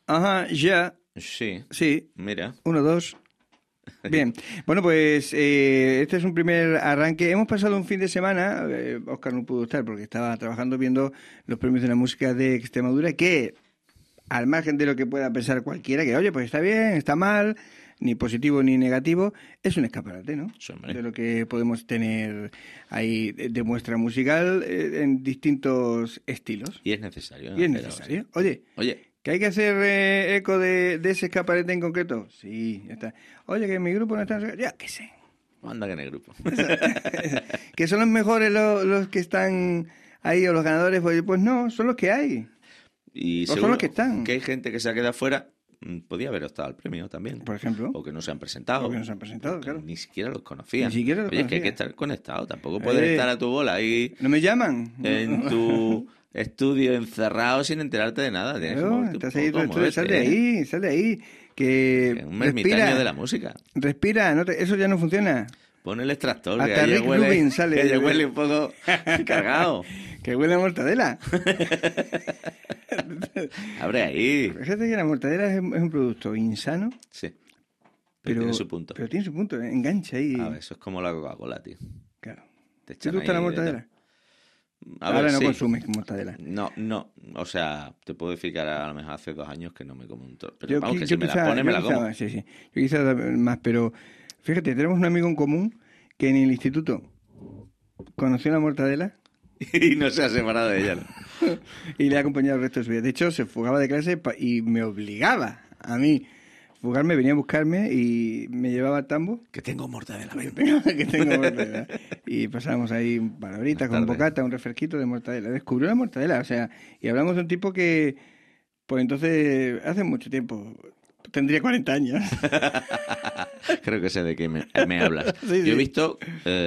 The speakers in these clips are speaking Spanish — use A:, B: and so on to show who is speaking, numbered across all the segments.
A: Ajá, ya.
B: Sí.
A: Sí.
B: Mira.
A: 1, 2. Bien. Bueno, pues este es un primer arranque. Hemos pasado un fin de semana. Óscar no pudo estar porque estaba trabajando viendo los premios de la música de Extremadura, que al margen de lo que pueda pensar cualquiera, que oye, pues está bien, está mal, ni positivo ni negativo, es un escaparate, ¿no?
B: Sí, hombre.
A: De lo que podemos tener ahí de muestra musical en distintos estilos.
B: Y es necesario.
A: Y es
B: hacer algo
A: necesario.
B: así.
A: Oye, ¿que hay que hacer eco de ese escaparate en concreto? Sí, ya está. Oye, que en mi grupo no están... Ya, qué sé.
B: Anda que en el grupo.
A: Que son los mejores los que están ahí o los ganadores, pues no, son los que hay.
B: Y
A: O son
B: seguro
A: los que están.
B: que hay gente que se ha quedado fuera. Podía haber optado al premio también.
A: Por ejemplo.
B: O que no se han presentado.
A: O que no se han presentado,
B: porque
A: claro.
B: Ni siquiera los conocían.
A: Ni siquiera los
B: Oye, que hay que
A: conocía.
B: estar conectado. Tampoco puedes estar a tu bola ahí
A: ¿No me llaman?
B: en tu estudio encerrado sin enterarte de nada. Tienes que
A: Claro,
B: moverte un
A: estás ahí,
B: poco, moverte,
A: sal de ahí, sal de ahí. Que
B: un ermitaño
A: respira,
B: de la música.
A: respira, eso ya no funciona.
B: Pon el extractor, que
A: Hasta
B: ahí
A: Rick
B: huele,
A: Rubin sale.
B: que ya huele un poco cargado.
A: Que huele a mortadela.
B: Abre ahí.
A: Fíjate que la mortadela es un producto insano,
B: Sí.
A: pero
B: Tiene su punto.
A: Pero tiene su punto, engancha ahí.
B: A ver, eso es como la Coca-Cola, tío.
A: Claro.
B: Te
A: ¿Te
B: echan
A: gusta la
B: ahí de
A: mortadela?
B: todo. A
A: Ahora
B: ver,
A: no
B: sí.
A: consumes mortadela.
B: No. O sea, te puedo decir que a lo mejor hace 2 años que no me como un trozo. Pero
A: Yo,
B: vamos, que
A: yo
B: si me
A: quizá-
B: la pone,
A: yo
B: me la
A: quizá
B: como.
A: más, sí. Yo quizás más, pero fíjate, tenemos un amigo en común que en el instituto conoció la mortadela
B: Y no se ha separado de ella, ¿no?
A: y le ha acompañado el resto de su vida. De hecho, se fugaba de clase y me obligaba a mí fugarme, venía a buscarme y me llevaba al tambo.
B: Que tengo mortadela, ven.
A: Que tengo mortadela. Y pasábamos ahí un par de horitas con
B: Buenas tardes.
A: bocata, un refresquito de mortadela. Descubrió la mortadela, o sea, y hablamos de un tipo que, pues entonces, hace mucho tiempo, tendría 40 años.
B: Creo que sé de qué me hablas.
A: Sí,
B: Yo he
A: sí.
B: visto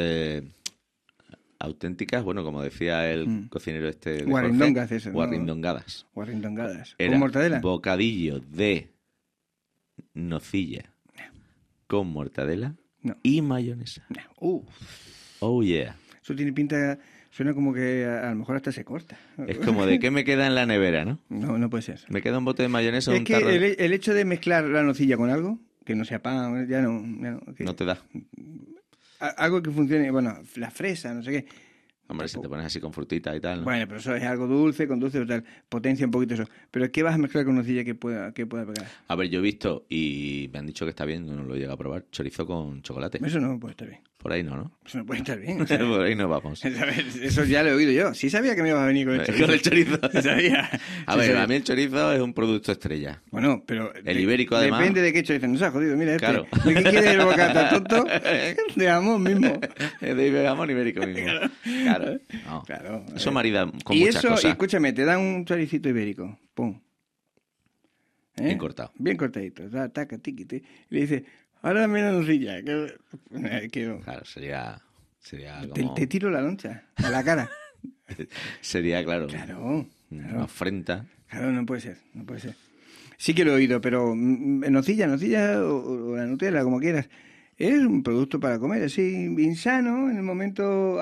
B: auténticas, bueno, como decía el cocinero este de
A: Guarrindongas,
B: Jorge,
A: eso, ¿no?
B: guarrindongadas.
A: Guarrindongadas.
B: Era
A: ¿Con mortadela?
B: bocadillo de nocilla con mortadela
A: No.
B: y mayonesa.
A: No.
B: Oh, yeah.
A: Eso tiene pinta, suena como que a lo mejor hasta se corta.
B: Es como de qué me queda en la nevera, ¿no?
A: No, no puede ser.
B: Me queda un bote de mayonesa o
A: Es
B: un
A: que
B: tarro.
A: el hecho de mezclar la nocilla con algo, que no sea pan, ya no. Que-
B: No te da.
A: algo que funcione, bueno, la fresa, no sé qué.
B: Hombre, si te pones así con frutita y tal, ¿no?
A: Bueno, pero eso es algo dulce, con dulce o tal, potencia un poquito eso. Pero ¿qué vas a mezclar con nocilla que pueda pegar?
B: A ver, yo he visto y me han dicho que está bien, no lo he llegado a probar, chorizo con chocolate.
A: Eso no puede estar bien.
B: Por ahí no, ¿no?
A: Eso no puede estar bien. O sea,
B: Por ahí no vamos.
A: eso ya lo he oído yo. Sí sabía que me ibas a venir con el chorizo.
B: Con el chorizo.
A: Sí sabía.
B: A
A: Sí
B: ver,
A: sabía.
B: a mí el chorizo es un producto estrella.
A: Bueno, pero...
B: El ibérico, además.
A: Depende de qué chorizo nos ha jodido. Mira,
B: Claro.
A: ¿De qué quiere el bocata, tonto? De jamón mismo.
B: De jamón ibérico mismo. Claro. No.
A: Claro.
B: Eso marida con
A: y
B: muchas
A: eso,
B: cosas.
A: y escúchame, te dan un choricito ibérico. Pum.
B: Bien cortado.
A: Bien cortadito. Taca, tiqui, y le dice, ahora dame la nocilla.
B: Claro, sería como...
A: Te tiro la loncha a la cara.
B: Sería, claro,
A: Claro.
B: una afrenta.
A: Claro, no puede ser. Sí que lo he oído, pero nocilla o la Nutella, como quieras, es un producto para comer, así, insano, en el momento,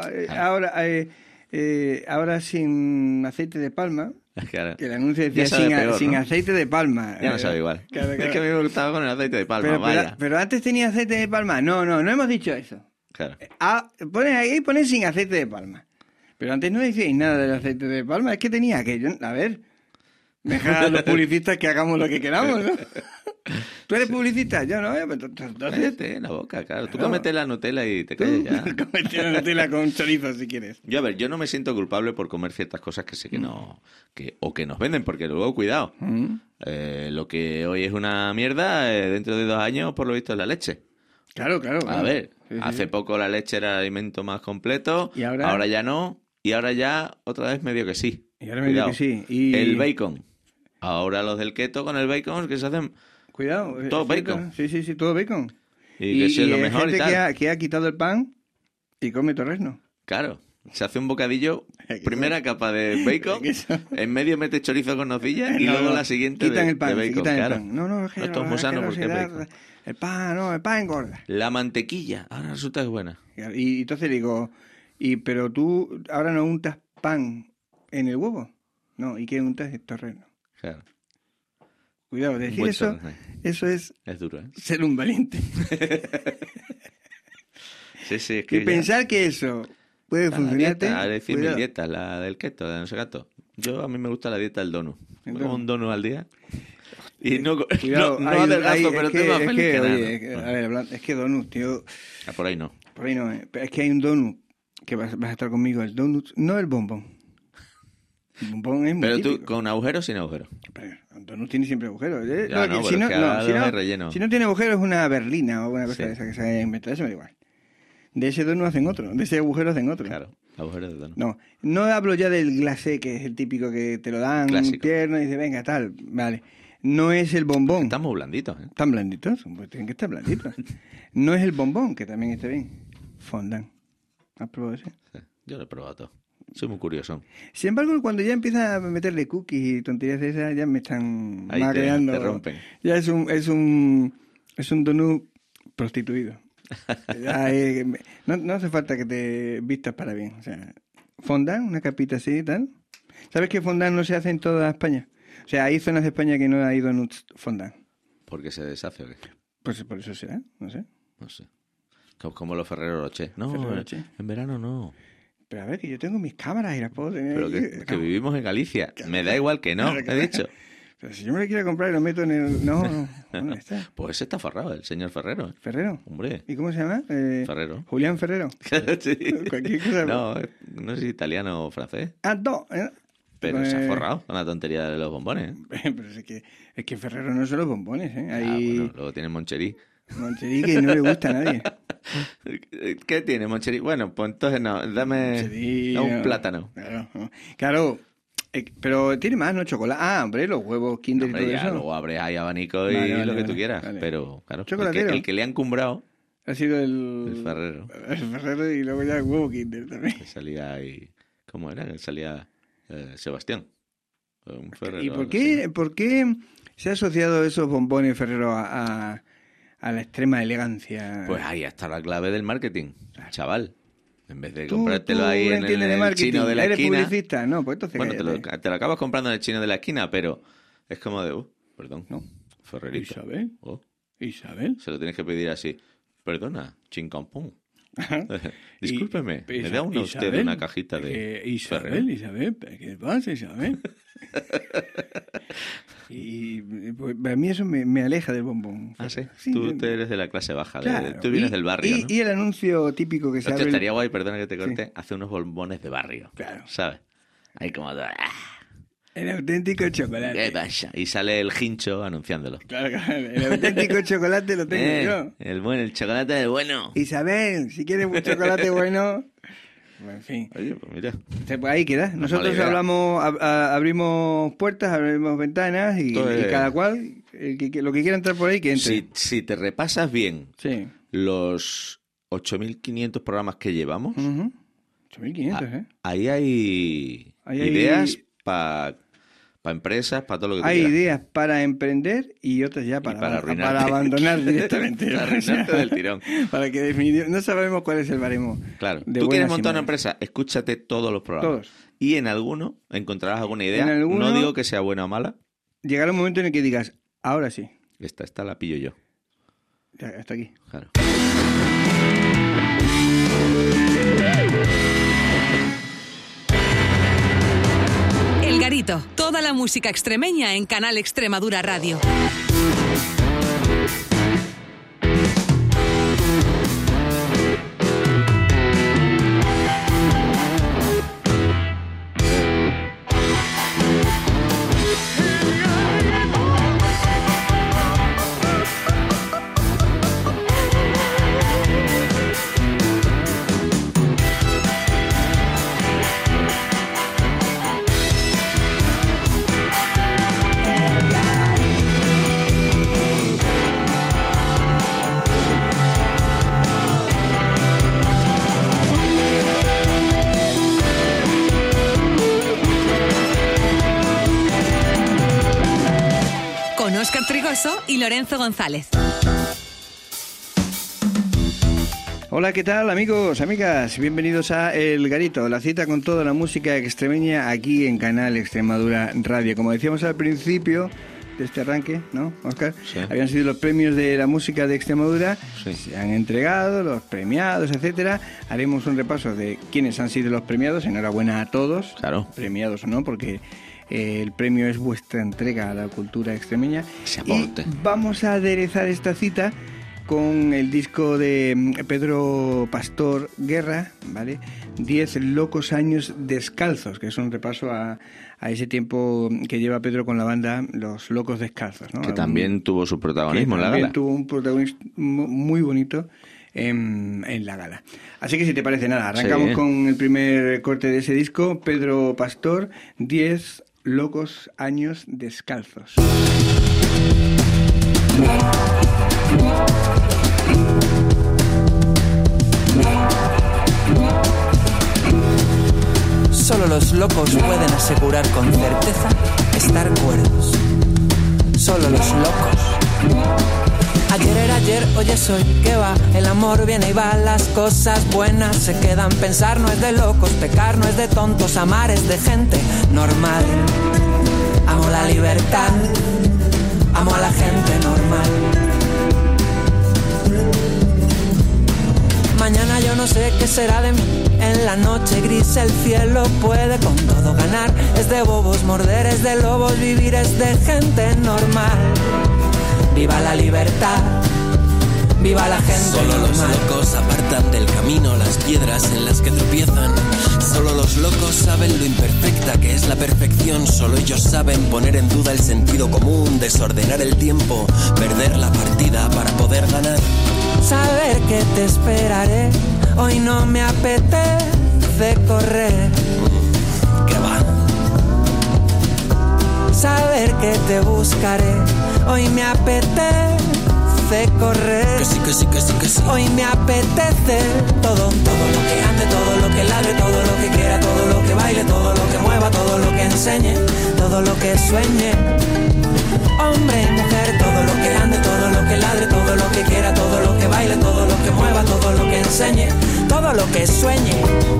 A: ahora sin aceite de palma,
B: Claro.
A: que el anuncio decía
B: Ya sabe peor,
A: sin
B: ¿no?
A: aceite de palma.
B: Ya no sabe igual.
A: Claro.
B: Es que a mí me gustaba con el aceite de palma, vaya.
A: Pero antes tenía aceite de palma. No hemos dicho eso.
B: Claro.
A: Pones sin aceite de palma. Pero antes no decíais nada del aceite de palma, es que tenía aquello. A ver, deja a los publicistas que hagamos lo que queramos, ¿no? ¿Tú eres publicista? Yo no, pero entonces...
B: Cállate en la boca, claro. Tú
A: Claro.
B: cómete la Nutella y te calles ya.
A: Cómete la Nutella con chorizo si quieres.
B: Yo, a ver, yo no me siento culpable por comer ciertas cosas que sé que no... o que nos venden, porque luego, cuidado. Lo que hoy es una mierda, dentro de 2 años, por lo visto, es la leche.
A: Claro.
B: A ver,
A: Sí.
B: hace poco la leche era el alimento más completo,
A: ¿Y ahora?
B: ya no, y ahora ya otra vez medio que sí.
A: Y ahora me digo
B: Cuidado.
A: que sí. Y...
B: El bacon. Ahora los del keto con el bacon que se hacen...
A: Cuidado.
B: Todo
A: ¿es
B: bacon.
A: cierto? Sí, todo bacon.
B: Y que eso es lo
A: hay
B: mejor y
A: gente
B: tal.
A: que ha quitado el pan y come torresno.
B: Claro, se hace un bocadillo, primera capa de bacon,
A: Eso.
B: en medio mete chorizo con nocilla y
A: No,
B: luego
A: no,
B: la siguiente
A: quitan
B: de,
A: el pan,
B: de bacon,
A: quitan
B: claro.
A: el pan. No, es que
B: Esto es muy
A: es
B: sano
A: que
B: porque es
A: da-
B: bacon.
A: el pan engorda.
B: La mantequilla, ahora resulta que es buena.
A: Y entonces digo, pero tú ahora no untas pan en el huevo. No, ¿y qué untas? El torresno.
B: Claro.
A: Cuidado, decir eso, eso es
B: duro, ¿eh?
A: Ser un valiente.
B: Sí, es que
A: y pensar que eso puede funcionarte.
B: A decir mi dieta, la del keto, de no sé gato. A mí me gusta la dieta del donut. Como un donut al día. Y
A: cuidado,
B: no adelgazo, pero estoy más feliz que nada.
A: A ver, es que donut, tío.
B: Por ahí no.
A: Por ahí no, es que hay un donut que vas a estar conmigo, el donut, no el bombón. El bombón es muy
B: Pero
A: típico.
B: tú, ¿con agujero o sin agujero?
A: Pero el donut tiene siempre agujeros. Si no tiene agujeros es una berlina o una cosa de esa que se ha inventado, eso me da igual. De ese donut hacen otro, de ese agujero hacen otro.
B: Claro, agujero de donut.
A: No hablo ya del glacé, que es el típico que te lo dan tierno y dice, venga, tal, vale. No es el bombón.
B: Están muy blanditos, ¿eh?
A: ¿Están blanditos? Pues tienen que estar blanditos. No es el bombón, que también está bien. Fondant. ¿Has probado ese?
B: Sí, yo lo he probado todo. Soy muy curioso.
A: Sin embargo, cuando ya empiezas a meterle cookies y tonterías de esas, ya me están magreando.
B: Te rompen.
A: Ya es un donut prostituido. Ya no hace falta que te vistas para bien. O sea, fondant, una capita así y tal. ¿Sabes que fondant no se hace en toda España? O sea, hay zonas de España que no hay donuts fondant.
B: ¿Por qué se deshace o qué?
A: Pues por eso será, no sé.
B: No sé. Como los Ferrero Rocher. No,
A: Ferrero Rocher.
B: En verano no.
A: Pero a ver, que yo tengo mis cámaras y las puedo tener.
B: Pero que vivimos en Galicia. Me da igual que no, he dicho.
A: Pero si yo me lo quiero comprar y lo meto en el... No. ¿Dónde está?
B: Pues ese está forrado, el señor Ferrero.
A: ¿Ferrero?
B: Hombre.
A: ¿Y cómo se llama?
B: Ferrero.
A: Julián Ferrero.
B: Sí.
A: Cualquier cosa.
B: No sé si italiano o francés.
A: No.
B: Pero se ha forrado con la tontería de los bombones.
A: Pero es que Ferrero no son los bombones, ¿eh?
B: Bueno, luego tiene Moncherí.
A: Moncherí que no le gusta a nadie.
B: ¿Qué tiene Moncherí? Bueno, pues entonces no, dame un plátano.
A: Claro, pero tiene más, ¿no? Chocolate. Hombre, los huevos Kinder y todo eso.
B: Luego abres ahí abanico y lo que tú quieras. Vale. Pero, claro, el que le han cumbrado
A: ha sido el
B: Ferrero.
A: El Ferrero y luego ya el huevo Kinder también.
B: Salía ahí... ¿Cómo era? Salía Sebastián. Un Ferrero,
A: ¿Y por qué se ha asociado esos bombones Ferrero a la extrema elegancia?
B: Pues ahí está la clave del marketing, chaval. En vez de comprártelo ahí en el chino de la esquina...
A: ¿Eres publicista? No, pues entonces...
B: Bueno, te lo acabas comprando en el chino de la esquina, pero es como de... perdón,
A: no.
B: Ferrerito.
A: ¿Isabel? ¿Isabel?
B: Se lo tienes que pedir así. Perdona, chincampón. Discúlpeme, ¿me da usted una cajita de
A: Isabel, ¿qué pasa, Isabel? Y pues, a mí eso me aleja del bombón.
B: Ah, sí. Tú eres de la clase baja, claro. Tú vienes del barrio, ¿no?
A: Y el anuncio típico que se abre...
B: Estaría guay, perdona que te corte, hace unos bombones de barrio.
A: Claro.
B: ¿Sabes? Ahí como...
A: El auténtico chocolate.
B: ¿Qué pasa? Y sale el hincho anunciándolo.
A: Claro. El auténtico chocolate lo tengo yo.
B: El chocolate del bueno.
A: Isabel, si quieres un chocolate bueno... En fin.
B: Oye, pues mira.
A: Pues ahí queda. Nosotros abrimos puertas, abrimos ventanas y cada cual, lo que quiera entrar por ahí, que entre.
B: Si te repasas bien los 8.500 programas que llevamos...
A: 8.500,
B: Ahí hay ideas para empresas, para todo lo que tú
A: hay
B: quieras.
A: Ideas para emprender y otras ya para abandonar directamente.
B: Para arruinarte del tirón.
A: Para que definitivamente no sabemos cuál es el baremo.
B: Claro. Tú quieres montar una empresa, escúchate todos los programas.
A: Todos.
B: Y en alguno encontrarás alguna idea. No digo que sea buena o mala.
A: Llegará un momento en el que digas, ahora sí.
B: Esta la pillo yo.
A: Ya, hasta aquí.
B: Claro.
C: El Garito, toda la música extremeña en Canal Extremadura Radio. Óscar Trigoso y Lorenzo González.
A: Hola, ¿qué tal, amigos, amigas? Bienvenidos a El Garito, la cita con toda la música extremeña aquí en Canal Extremadura Radio. Como decíamos al principio, de este arranque, ¿no, Óscar?
B: Sí.
A: Habían sido los premios de la música de Extremadura,
B: Sí.
A: se han entregado, los premiados, etcétera. Haremos un repaso de quiénes han sido los premiados. Enhorabuena a todos,
B: Claro.
A: premiados o no, porque el premio es vuestra entrega a la cultura extremeña.
B: Se
A: Y
B: aporte.
A: vamos a aderezar esta cita con el disco de Pedro Pastor Guerra, ¿vale? 10 locos años descalzos, que es un repaso a ese tiempo que lleva Pedro con la banda Los Locos Descalzos, ¿no?
B: Que también tuvo su protagonismo en la
A: también
B: gala.
A: tuvo un protagonismo muy bonito en la gala. Así que si te parece nada, arrancamos
B: Sí.
A: con el primer corte de ese disco, Pedro Pastor, 10 locos años descalzos.
D: Solo los locos pueden asegurar con certeza estar cuerdos. Solo los locos. Ayer era ayer, hoy es hoy, ¿qué va? El amor viene y va, las cosas buenas se quedan. Pensar no es de locos, pecar no es de tontos, amar es de gente normal. Amo la libertad, amo a la gente normal. Mañana yo no sé qué será de mí. En la noche gris el cielo puede con todo ganar. Es de bobos morder, es de lobos vivir, es de gente normal. Viva la libertad, viva la gente
E: Solo los
D: normal.
E: locos apartan del camino las piedras en las que tropiezan. Solo los locos saben lo imperfecta que es la perfección. Solo ellos saben poner en duda el sentido común, desordenar el tiempo, perder la partida para poder ganar.
D: Saber que te esperaré, hoy no me apetece correr.
E: Que va,
D: Saber que te buscaré, hoy me apetece correr.
E: que sí, que sí, que sí, que sí.
D: Hoy me apetece todo, todo lo que ande, todo lo que ladre, todo lo que quiera, todo lo que baile, todo lo que mueva, todo lo que enseñe, todo lo que sueñe. Hombre y mujer, todo lo que ande, todo lo que ladre, todo lo que quiera, todo lo que baile, todo lo que mueva, todo lo que enseñe, todo lo que sueñe.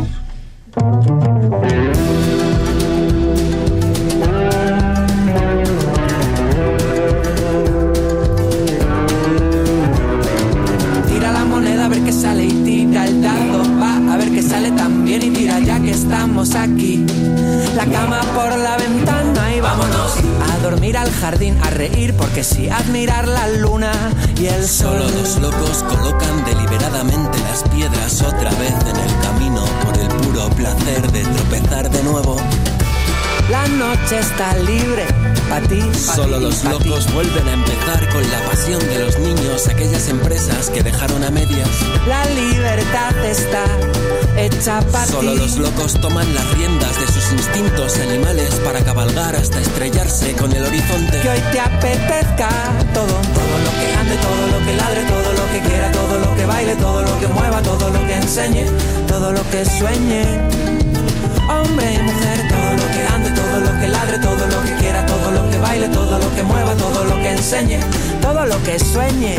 D: Tira la moneda a ver qué sale y tira el dado, va a ver qué sale también y tira ya que estamos aquí. La cama por la ventana y vámonos a dormir al jardín, a reír porque sí, admirar la luna y el sol.
E: Solo los locos colocan deliberadamente las piedras otra vez en el camino por el puro placer de tropezar de nuevo.
D: La noche está libre para ti,
E: Solo los locos vuelven a empezar con la pasión de los niños, aquellas empresas que dejaron a medias.
D: La libertad está hecha para ti.
E: Solo los locos toman las riendas de sus instintos animales para cabalgar hasta estrellarse con el horizonte.
D: Que hoy te apetezca todo, todo lo que ande, todo lo que ladre, todo lo que quiera, todo lo que baile, todo lo que mueva, todo lo que enseñe, todo lo que sueñe. Hombre y mujer, todo lo que ande, todo lo que ladre, todo lo que quiera, todo lo que baile, todo lo que mueva, todo lo que enseñe, todo lo que sueñe.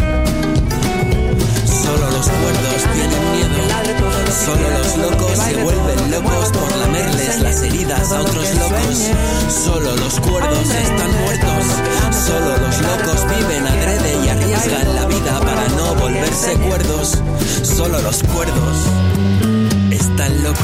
E: Solo los cuerdos tienen miedo. Solo los locos se vuelven locos por lamerles las heridas a otros locos. Solo los cuerdos están muertos. Solo los locos viven adrede y arriesgan la vida para no volverse cuerdos. Solo los cuerdos están locos.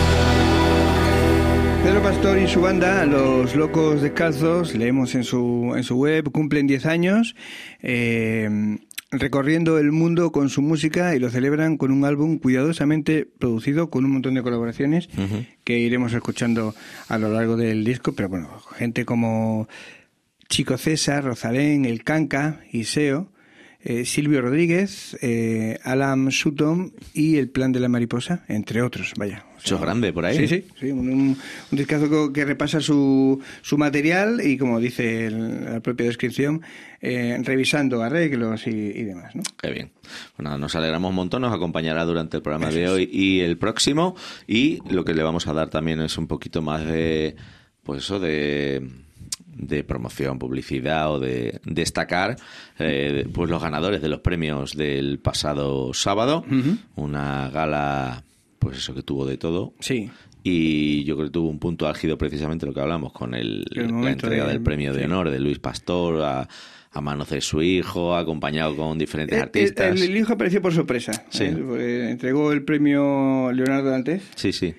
A: Pedro Pastor y su banda, Los Locos Descalzos, leemos en su web, cumplen 10 años, recorriendo el mundo con su música y lo celebran con un álbum cuidadosamente producido con un montón de colaboraciones que iremos escuchando a lo largo del disco, pero bueno, gente como Chico César, Rosalén, El Canca, Iseo, Silvio Rodríguez, Alan Sutton y El Plan de la Mariposa, entre otros, vaya.
B: Mucho grande por ahí.
A: Sí, un discazo que repasa su material y, como dice la propia descripción, revisando arreglos y demás, ¿no?
B: Qué bien. Bueno, nos alegramos un montón, nos acompañará durante el programa de hoy y el próximo, y lo que le vamos a dar también es un poquito más de, pues eso, de promoción, publicidad o de destacar pues los ganadores de los premios del pasado sábado, una gala, pues eso, que tuvo de todo.
A: Sí.
B: y yo creo que tuvo un punto álgido precisamente lo que hablamos con la entrega del premio de honor de Luis Pastor a manos de su hijo, acompañado con diferentes artistas.
A: El hijo apareció por sorpresa.
B: Sí.
A: Entregó el premio Leonardo Dantes.
B: Sí, sí.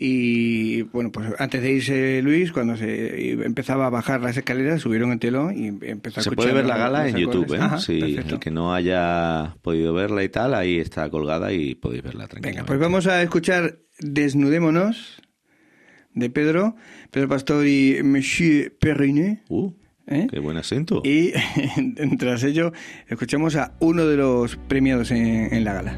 A: Y bueno, pues antes de irse Luis, cuando se empezaba a bajar las escaleras, subieron el telón y empezó a escuchar.
B: Se puede ver la gala en YouTube, ¿eh?
A: Ajá,
B: sí, el que no haya podido verla y tal, ahí está colgada y podéis verla tranquilamente.
A: Venga, pues vamos a escuchar Desnudémonos de Pedro Pastor y Monsieur Perrinet.
B: ¡Qué buen acento!
A: Y tras ello escuchamos a uno de los premiados en la gala.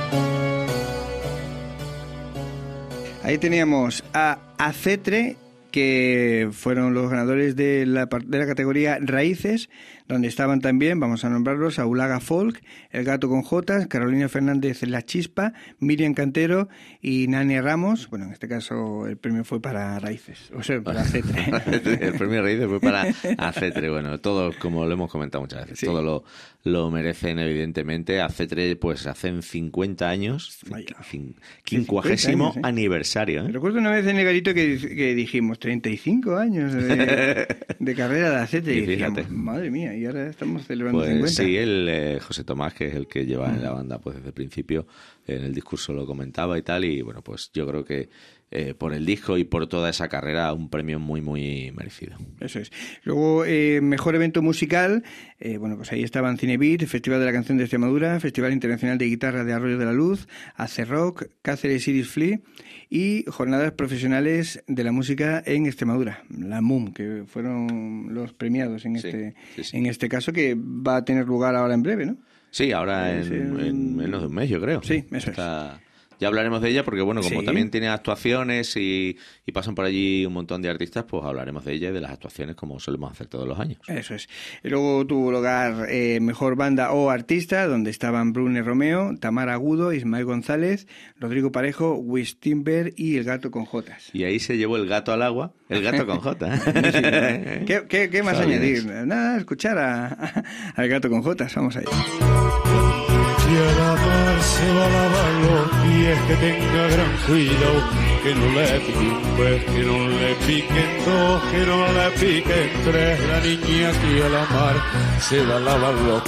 A: Ahí teníamos a Acetre que fueron los ganadores de la categoría Raíces, donde estaban también, vamos a nombrarlos, Aulaga Folk, El Gato con Jotas, Carolina Fernández La Chispa, Miriam Cantero y Nania Ramos. Bueno, en este caso el premio fue para Raíces, o sea, para Acetre.
B: El premio Raíces fue para Acetre. Bueno, todo, como lo hemos comentado muchas veces, sí, todo lo merecen, evidentemente. Acetre, pues hacen 50 años, 50º aniversario.
A: Recuerdo una vez en el Garito que dijimos 35 años de carrera de Acetre, y decíamos, madre mía, y ahora estamos celebrando
B: pues
A: 50.
B: Sí, el José Tomás, que es el que lleva en la banda pues desde el principio, en el discurso lo comentaba y tal, y bueno, pues yo creo que por el disco y por toda esa carrera, un premio muy, muy merecido.
A: Eso es. Luego, mejor evento musical, bueno, pues ahí estaban Cinebeat, Festival de la Canción de Extremadura, Festival Internacional de Guitarra de Arroyo de la Luz, AC Rock, Cáceres Iris Flea y Jornadas Profesionales de la Música en Extremadura, la MUM, que fueron los premiados en en este caso, que va a tener lugar ahora en breve, ¿no?
B: Sí, ahora en menos de un mes, yo creo.
A: Sí, eso es.
B: Ya hablaremos de ella porque, bueno, como también tiene actuaciones y pasan por allí un montón de artistas, pues hablaremos de ella y de las actuaciones como solemos hacer todos los años.
A: Eso es. Y luego tuvo lugar Mejor Banda o Artista, donde estaban Brune Romeo, Tamara Agudo, Ismael González, Rodrigo Parejo, Wish Timber y El Gato con Jotas.
B: Y ahí se llevó el gato al agua, el gato con Jotas.
A: ¿Qué más añadir? Nada, escuchar al Gato con Jotas. Vamos allá.
F: Y a la mar se va a lavar los pies, que tenga gran cuidado, que no le pique un pez, que no le piquen dos, que no le piquen tres. La niña aquí a la mar se va a lavar los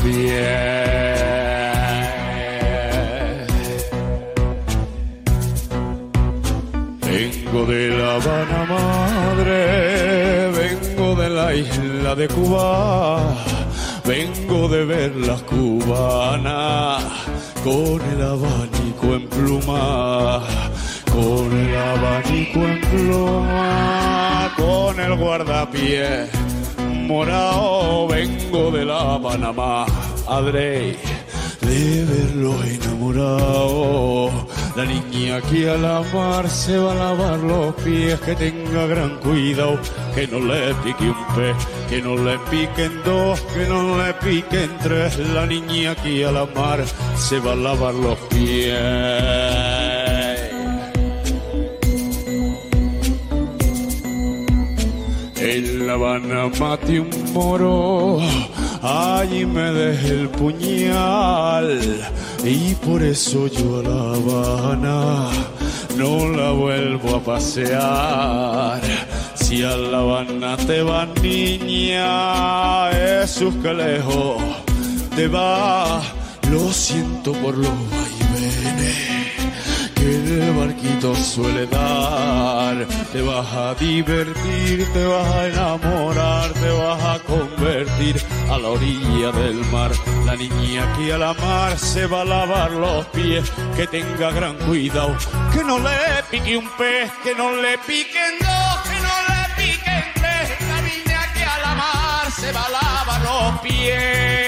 F: pies. Vengo de La Habana, madre, vengo de la isla de Cuba. Vengo de ver las cubanas con el abanico en pluma, con el abanico en pluma, con el guardapiés morado. Vengo de La Habana, madre, de verlos enamorados. La niña aquí a la mar se va a lavar los pies, que tenga gran cuidado, que no le pique un pez, que no le piquen dos, que no le piquen tres. La niña aquí a la mar se va a lavar los pies. En La Habana maté un moro, allí me dejé el puñal, y por eso yo a La Habana no la vuelvo a pasear. Si a La Habana te vas, niña, Jesús, que lejos te va. Lo siento por los vaivenes que el barquito suele dar. Te vas a divertir, te vas a enamorar, te vas a convertir a la orilla del mar. La niña aquí a la mar se va a lavar los pies, que tenga gran cuidado, que no le pique un pez, que no le piquen dos, que no le piquen tres. La niña aquí a la mar se va a lavar los pies.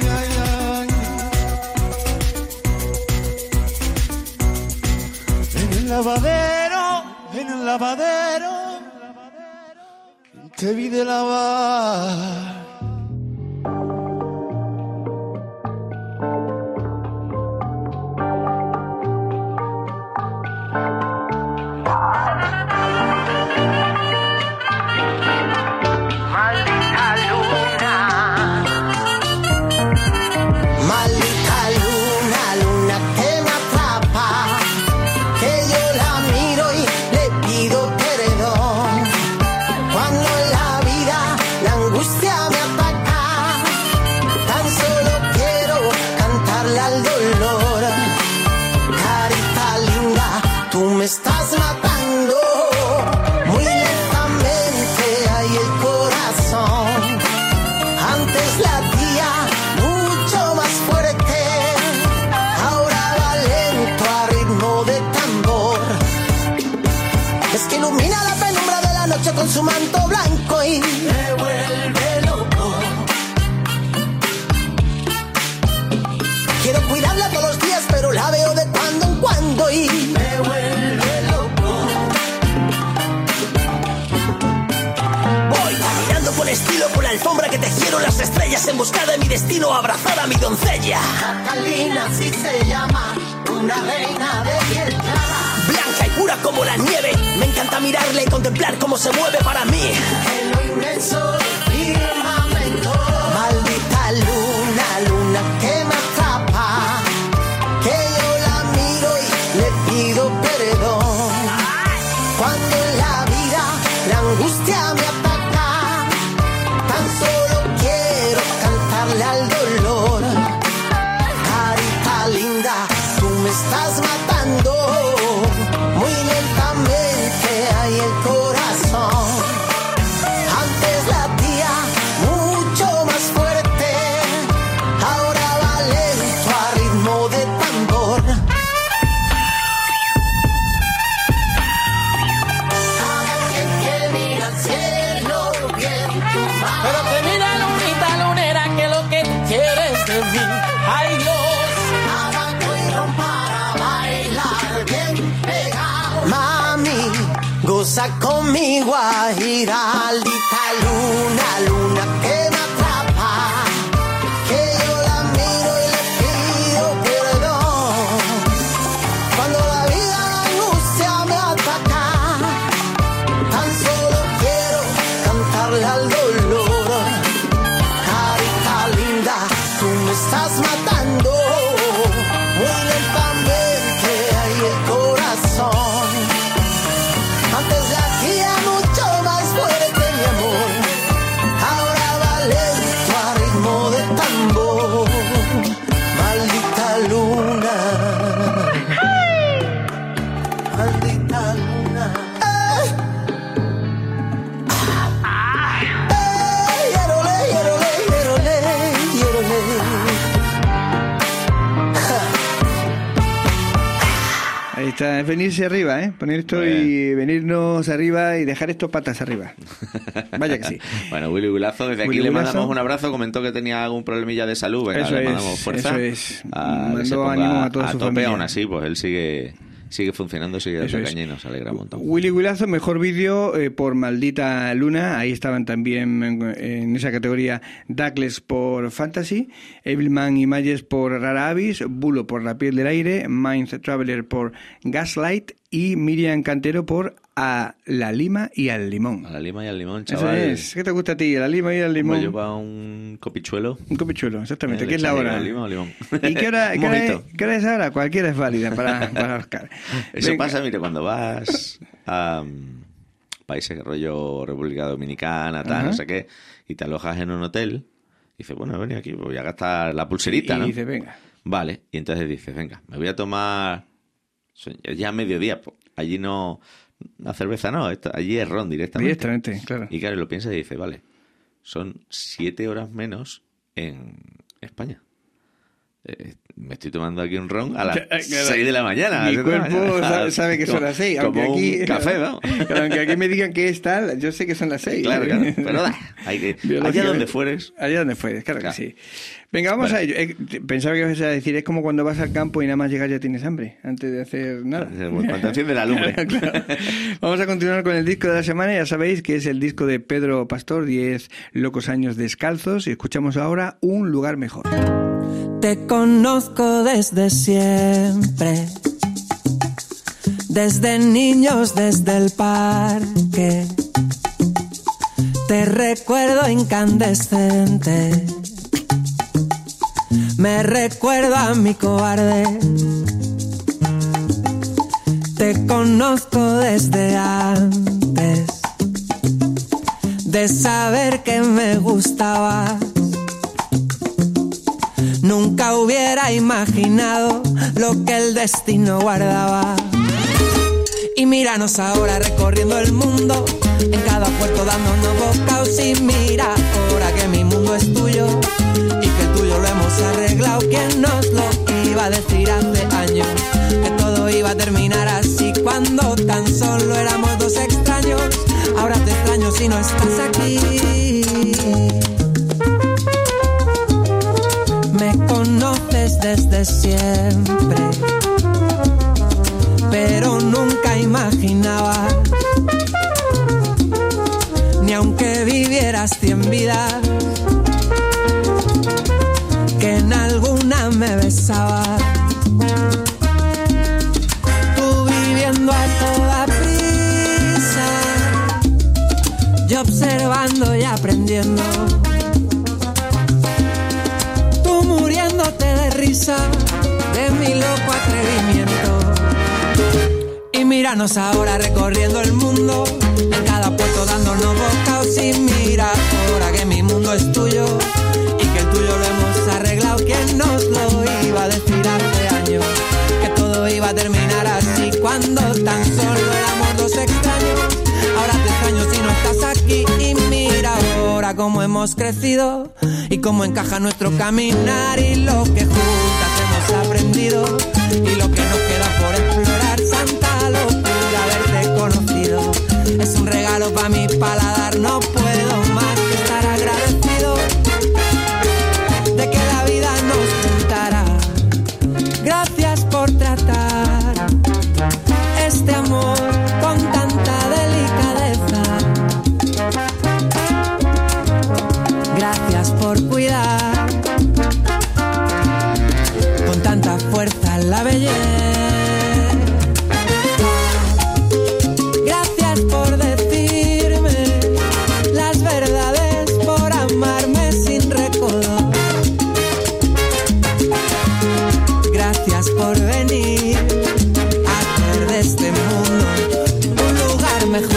F: En el lavadero, te vi de lavar.
G: Estás matando muy lentamente ahí el corazón. Antes latía mucho más fuerte, ahora va lento a ritmo de tambor. Es que ilumina la penumbra de la noche con su manto blanco y me vuelve loco. Quiero cuidarla todos los días, pero la veo de cuando en cuando y me vuelve. Con estilo, por la alfombra que tejieron las estrellas en busca de mi destino, abrazar a mi doncella. Catalina, así se llama, una reina de piel clara. Blanca y pura como la nieve, me encanta mirarla y contemplar cómo se mueve para mí. En lo inmenso del firmamento. Maldita luna, luna que me atrapa, que yo la miro y le pido perdón. Cuando en la vida la angustia me ataca, solo quiero cantarle al dolor. Carita linda, tú me estás matando muy lentamente ahí el corazón. Antes latía mucho más fuerte, ahora va lento a ritmo de tambor. Que mira al cielo bien tu mano. Pero que mira lunita lunera, que lo que quieres de mí. Ay Dios, abajo y rompa para bailar bien pegado. Mami, goza conmigo, Giraldita luna, luna que me atrapa, que yo la miro y le pido perdón. Cuando la vida la angustia me ataca, tan solo quiero cantarle al dolor. Carita linda, tú me estás matando muy lentamente ahí el corazón. Antes latía mucho más fuerte mi amor, ahora va lento a ritmo de tambor. Maldita luna, maldita luna.
A: Ahí está, es venirse arriba, ¿eh? Poner esto y venirnos arriba y dejar esto patas arriba. Vaya que sí.
B: Bueno, Willy Gulazo, desde aquí
A: Willy
B: le
A: Gulazo.
B: mandamos un abrazo. Comentó que tenía algún problemilla de salud. Venga,
A: Eso
B: le
A: es,
B: mandamos fuerza.
A: eso es.
B: Que
A: Mandó
B: se ponga
A: ánimo a toda su
B: tope.
A: familia.
B: Aún así, pues él sigue funcionando, sigue
A: Eso
B: dando
A: es.
B: caña y nos alegra un montón.
A: Willy Gulazo, mejor vídeo por Maldita Luna. Ahí estaban también en esa categoría Douglas por Fantasy, Evilman y Mayes por Rara Avis, Bulo por La piel del aire, Mind Traveler por Gaslight y Miriam Cantero por A la lima y al limón.
B: A la lima y al limón,
A: Eso
B: chaval.
A: es. ¿Qué te gusta a ti? ¿A la lima y al
B: Como
A: limón?
B: lleva un copichuelo.
A: Un copichuelo, exactamente.
B: Le
A: ¿Qué es la
B: echaré
A: hora?
B: al lima o limón.
A: ¿Y qué hora,
B: Un
A: qué hora es,
B: mojito.
A: qué hora es ahora? Cualquiera es válida para Oscar.
B: Eso
A: Venga.
B: pasa, mire, cuando vas a países rollo República Dominicana, tal,
A: Ajá.
B: no sé qué, y te alojas en un hotel, y dices, bueno, he venido aquí, voy a gastar la pulserita,
A: Y
B: ¿no?
A: dice, venga.
B: Vale, y entonces dices, venga, me voy a tomar ya mediodía, pues, allí no, la cerveza no, allí es ron directamente.
A: Directamente, claro.
B: Y claro, lo piensas y dices, vale, son 7 horas menos en España. Me estoy tomando aquí un ron a las 6 de la mañana.
A: Mi cuerpo sabe que son las 6. Aunque
B: como
A: aquí,
B: un café, ¿no?
A: Aunque aquí me digan que es tal, yo sé que son las 6.
B: Claro. Pero allá donde fueres.
A: Allá donde fueres, claro que sí. Venga, vamos a ello. Pensaba que ibas a decir, es como cuando vas al campo y nada más llegar ya tienes hambre, antes de hacer nada.
B: Cuando enciende la lumbre.
A: Claro. Vamos a continuar con el disco de la semana. Ya sabéis que es el disco de Pedro Pastor, 10 locos años descalzos. Y escuchamos ahora Un lugar mejor.
D: Te conozco desde siempre, desde niños, desde el parque. Te recuerdo incandescente, me recuerdo a mi cobarde. Te conozco desde antes de saber que me gustaba. Nunca hubiera imaginado lo que el destino guardaba. Y míranos ahora recorriendo el mundo, en cada puerto dándonos bocaos. Y mira ahora que mi mundo es tuyo y que el tuyo lo hemos arreglado. ¿Quién nos lo iba a decir hace años? Que todo iba a terminar así cuando tan solo éramos dos extraños. Ahora te extraño si no estás aquí. Me conoces desde siempre, pero nunca imaginaba, ni aunque vivieras 100 vidas, que en alguna me besabas. Tú viviendo a toda prisa, yo observando y aprendiendo. Muriéndote de risa de mi loco atrevimiento. Y míranos ahora recorriendo el mundo, en cada puerto dándonos bocaos. Y mira ahora que mi mundo es tuyo y que el tuyo lo hemos arreglado. ¿Quién nos lo iba a decir hace años? Que todo iba a terminar así cuando tan solo éramos dos extraños. Ahora te extraño si no estás aquí. Y mira ahora cómo hemos crecido y cómo encaja nuestro caminar y lo que juntas hemos aprendido y lo que nos queda por explorar. Santa locura haberte conocido, es un regalo para mi paladar. No puedo más que estar agradecido de que la vida nos juntara. Gracias por tratar este amor con tanta delicadeza. Gracias por cuidar con tanta fuerza la belleza. Gracias por decirme las verdades, por amarme sin recodo. Gracias por venir a hacer de este mundo un lugar mejor.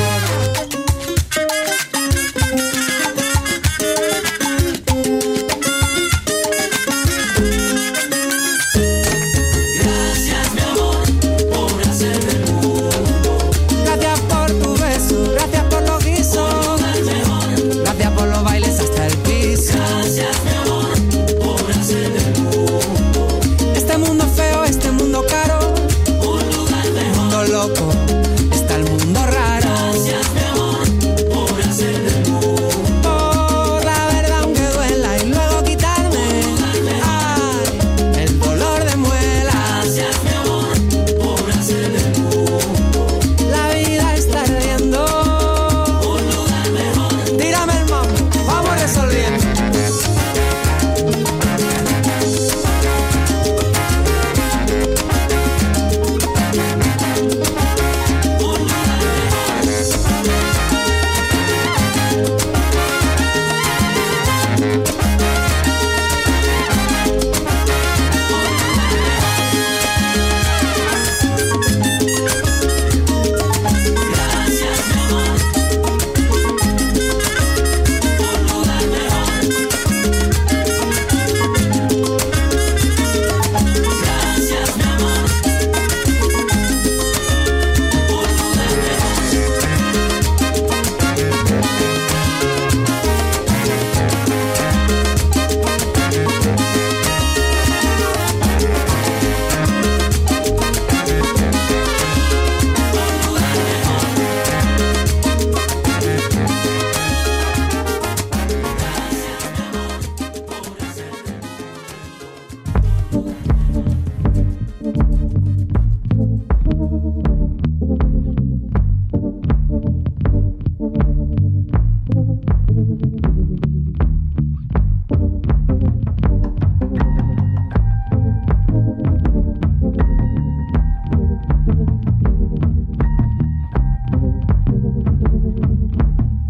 D: Está el mundo raro.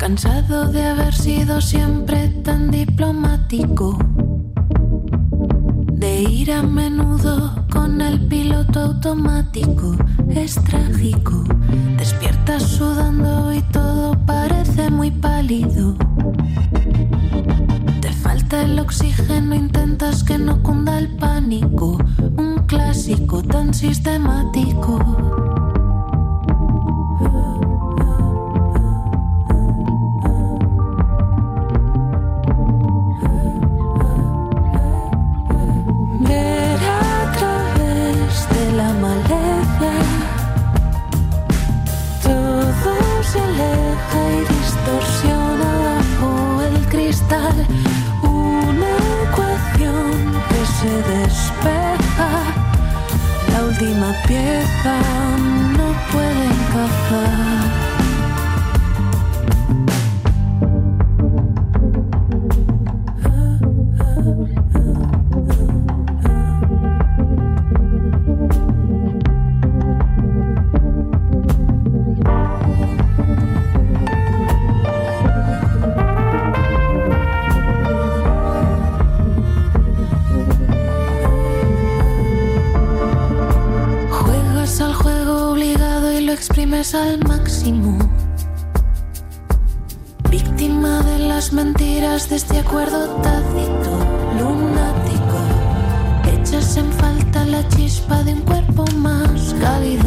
H: Cansado de haber sido siempre tan diplomático, de ir a menudo con el piloto automático. Es trágico, despiertas sudando y todo parece muy pálido. Te falta el oxígeno, intentas que no cunda el pánico. Un clásico tan sistemático. Una ecuación que se despeja, la última pieza no puede encajar. Al máximo, víctima de las mentiras de este acuerdo tácito, lunático. Echas en falta la chispa de un cuerpo más cálido,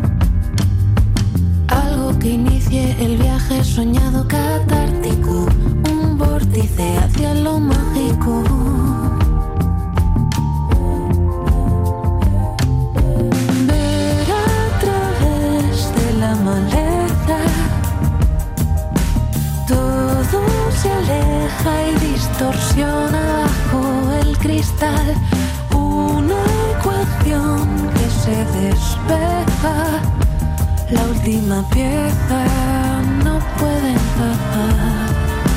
H: algo que inicie el viaje soñado catártico, un vórtice hacia lo mágico. Y distorsiona bajo el cristal una ecuación que se despeja, la última pieza no puede encajar.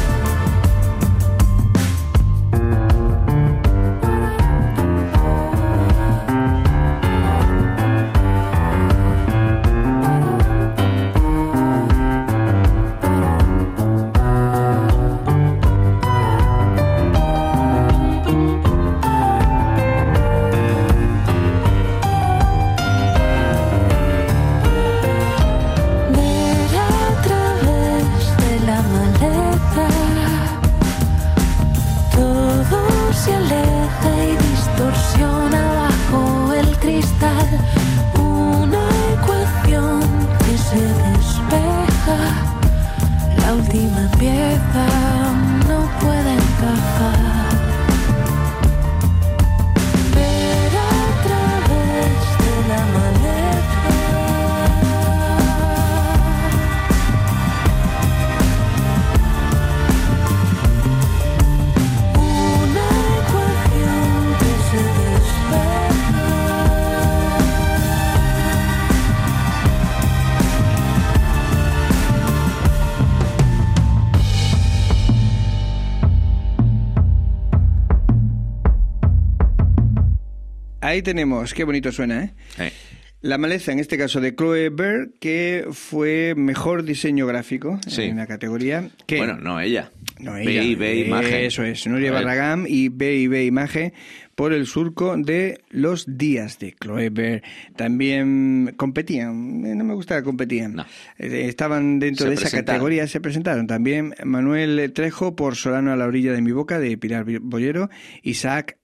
A: Ahí tenemos, qué bonito suena, ¿eh? La maleza, en este caso de Chloe Baird, que fue mejor diseño gráfico en la categoría. ¿Qué?
B: Bueno, no ella.
A: No ella.
B: B Imagen.
A: Eso es, Nuria Barragán y B Imagen por el surco de Los días de Chloe Baird. También competían, no me gusta competían. No. Estaban dentro de esa categoría, se presentaron también Manuel Trejo por Solano a la orilla de mi boca, de Pilar Bollero, Isaac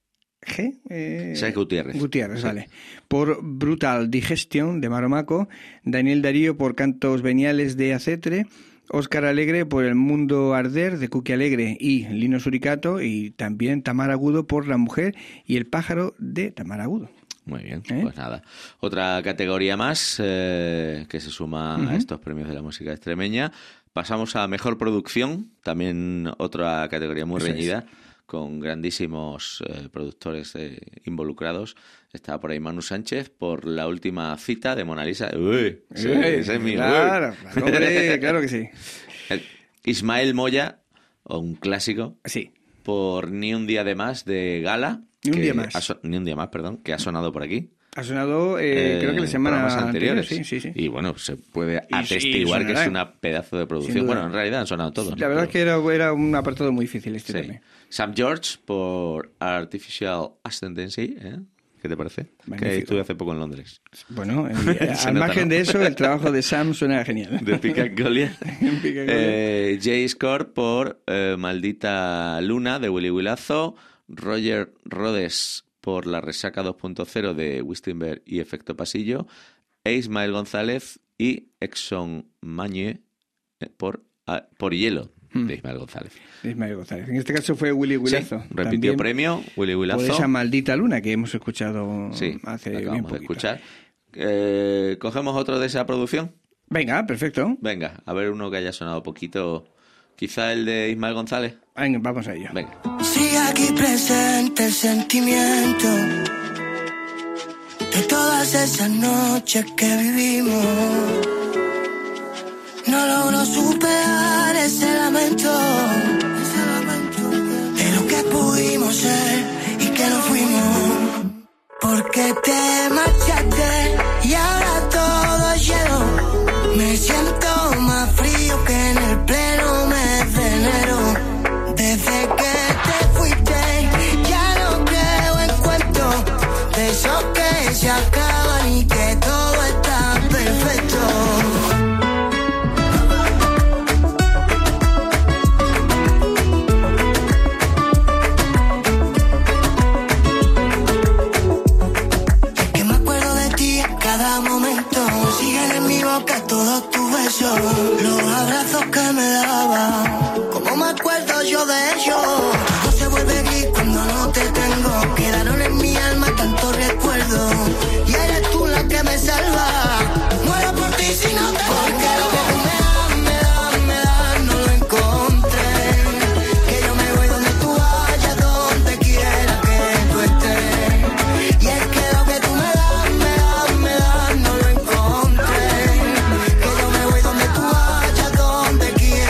A: Gutiérrez, sí. Vale. Por Brutal Digestion de Maromaco, Daniel Darío por Cantos Veniales de Acetre, Óscar Alegre por El Mundo Arder de Cuqui Alegre y Lino Suricato, y también Tamara Agudo por La Mujer y el Pájaro de Tamara Agudo.
B: Muy bien, pues nada. Otra categoría más que se suma a estos premios de la música extremeña. Pasamos a Mejor Producción, también otra categoría muy reñida, con grandísimos productores involucrados. Está por ahí Manu Sánchez por La última cita de Mona Lisa. Uy, ese es mi
A: claro, hombre, claro que sí.
B: Ismael Moya, un clásico,
A: sí,
B: por Ni un día de más de Gala.
A: Ni un día más,
B: perdón, que ha sonado por aquí.
A: Ha sonado, creo que la semana
B: anteriores.
A: Sí.
B: Y bueno, se puede
A: Y
B: atestiguar que es
A: sonarán.
B: una pedazo de producción. Bueno, en realidad han sonado todos.
A: La verdad es que era un apartado muy difícil este
B: Sí.
A: también.
B: Sam George por Artificial Ascendancy, ¿eh? ¿Qué te parece?
A: Magnífico.
B: Que estuve hace poco en Londres.
A: Bueno,
B: Se
A: al
B: nota,
A: margen
B: ¿no?
A: de eso, el trabajo de Sam suena genial.
B: De Picard Goliath.
A: Picard Goliath.
B: Jay Score por Maldita Luna de Willy Willazo. Roger Rhodes por La Resaca 2.0 de Wistinberg y Efecto Pasillo. E Ismael González y Exxon Mañe por Hielo de Ismael González.
A: Ismael González. En este caso fue Willy Willazo.
B: Sí, repitió
A: También
B: premio Willy Willazo.
A: por esa Maldita Luna que hemos escuchado
B: Sí,
A: hace bien
B: acabamos de
A: poquito.
B: escuchar. ¿Cogemos otro de esa producción?
A: Venga, perfecto.
B: Venga, a ver uno que haya sonado poquito. Quizá el de Ismael González.
A: Venga, vamos a ello.
B: Venga.
I: Sigue aquí presente el sentimiento de todas esas noches que vivimos. No logro superar ese lamento de lo que pudimos ser y que no fuimos. Porque te marchaste y ahora todo es hielo. Me siento más frío que en el pleno mes de enero. Desde que te fuiste ya no creo en cuentos de esos que se acaban y que todo está perfecto. Los abrazos que me daban, como me acuerdo yo de ellos. Todo se vuelve gris cuando no te tengo. Quedaron en mi alma tantos recuerdos y eres tú la que me salva. Muero por ti si no te porque lo que tú me das, no lo encontré. Que yo me voy donde tú vayas, donde quiera que tú estés. Y es que lo que tú me das, no lo encontré. Que yo me voy donde tú vayas, donde quiera.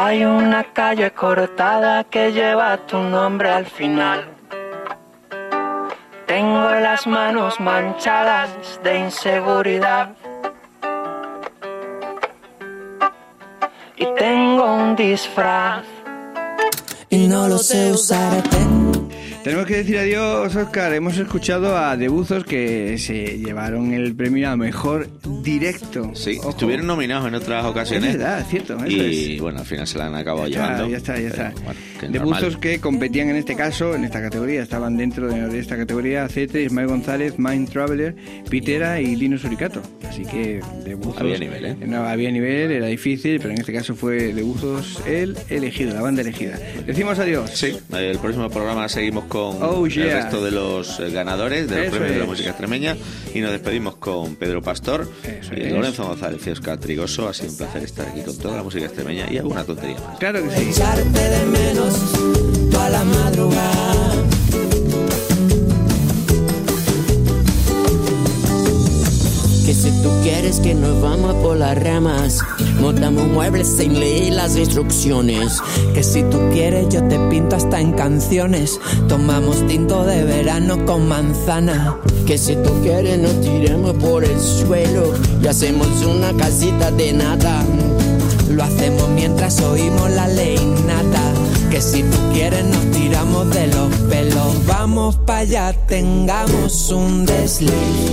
D: Hay una calle cortada que lleva tu nombre al final. Tengo las manos manchadas de inseguridad. Y tengo un disfraz y no lo sé usar.
A: Tenemos que decir adiós, Óscar. Hemos escuchado a Debuzos, que se llevaron el premio a Mejor Directo.
B: Sí,
A: Ojo.
B: estuvieron nominados en otras ocasiones.
A: Es verdad, es cierto. Eso
B: Y
A: es.
B: bueno, al final se la han acabado llevando.
A: Ya está.
B: Bueno, que es
A: Debuzos
B: normal.
A: que competían en este caso, en esta categoría, estaban dentro de esta categoría Cete, Ismael González, Mind Traveler, Pitera y Lino Suricato. Así que Debuzos...
B: Había nivel, ¿eh?
A: No, había nivel, era difícil, pero en este caso fue Debuzos el elegido, la banda elegida. Decimos adiós.
B: Sí, el próximo programa seguimos con
A: Oh, yeah.
B: el resto de los ganadores de los
A: Eso
B: premios de la
A: es.
B: música extremeña y nos despedimos con Pedro Pastor,
A: Eso
B: y
A: es.
B: Lorenzo González y Óscar Trigoso. Ha sido un placer estar aquí con toda la música extremeña y alguna tontería más.
A: Claro que sí.
D: Echarte de menos toda la madrugada. Que si tú quieres que nos vamos por las ramas, montamos muebles sin leer las instrucciones. Que si tú quieres yo te pinto hasta en canciones. Tomamos tinto de verano con manzana. Que si tú quieres nos tiremos por el suelo y hacemos una casita de nada. Lo hacemos mientras oímos la ley nata. Que si tú quieres nos tiramos de los pelos. Vamos pa' allá, tengamos un desliz.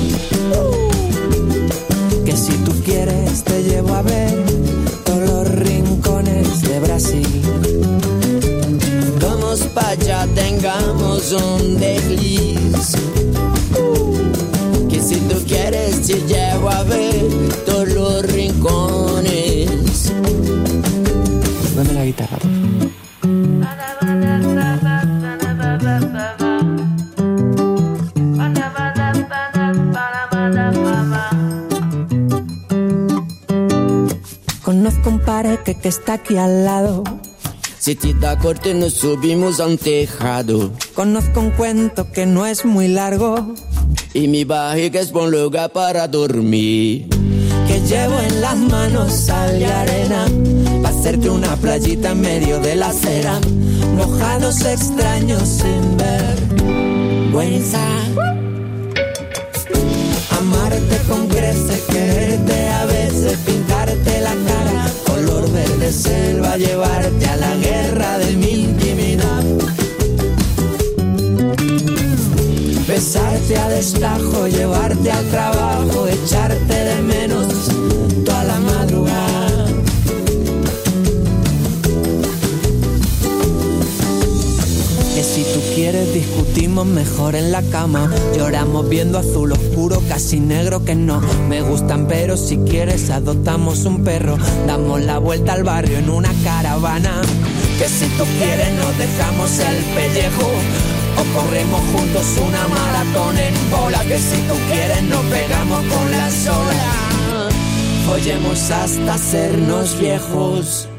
D: Que si tú quieres te llevo a ver todos los rincones de Brasil. Vamos pa' allá, tengamos un desliz. Que si tú quieres te llevo a ver todos los rincones. Dame la guitarra. Conozco un pareque que está aquí al lado. Si te da corte nos subimos a un tejado. Conozco un cuento que no es muy largo y mi barriga es buen lugar para dormir. Que llevo en las manos sal y arena pa' hacerte una playita en medio de la acera. Mojados extraños sin vergüenza. Amarte con creces, quererte a veces, pintarte la cara color verde selva, llevarte a la guerra de mi intimidad. Besarte a destajo, llevarte al trabajo, echarte de menos toda la madrugada. Que si tú quieres discutimos mejor en la cama. Lloramos viendo azul oscuro, casi negro que no me gustan, pero si quieres adoptamos un perro. Damos la vuelta al barrio en una caravana. Que si tú quieres nos dejamos el pellejo o corremos juntos una maratón en bola. Que si tú quieres nos pegamos con la sola. Follemos hasta hacernos viejos.